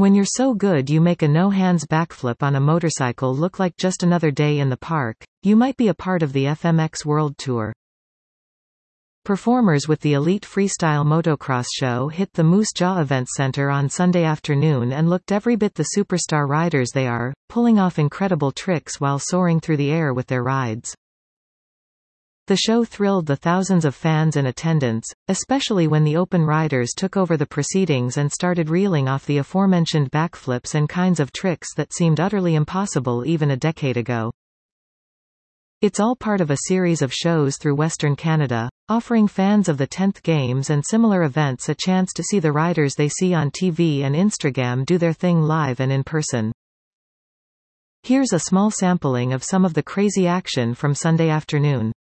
When you're so good you make a no-hands backflip on a motorcycle look like just another day in the park, you might be a part of the FMX World Tour. Performers with the Elite Freestyle Motocross Show hit the Moose Jaw Event Center on Sunday afternoon and looked every bit the superstar riders they are, pulling off incredible tricks while soaring through the air with their rides. The show thrilled the thousands of fans in attendance, especially when the open riders took over the proceedings and started reeling off the aforementioned backflips and kinds of tricks that seemed utterly impossible even a decade ago. It's all part of a series of shows through Western Canada, offering fans of the 10th Games and similar events a chance to see the riders they see on TV and Instagram do their thing live and in person. Here's a small sampling of some of the crazy action from Sunday afternoon.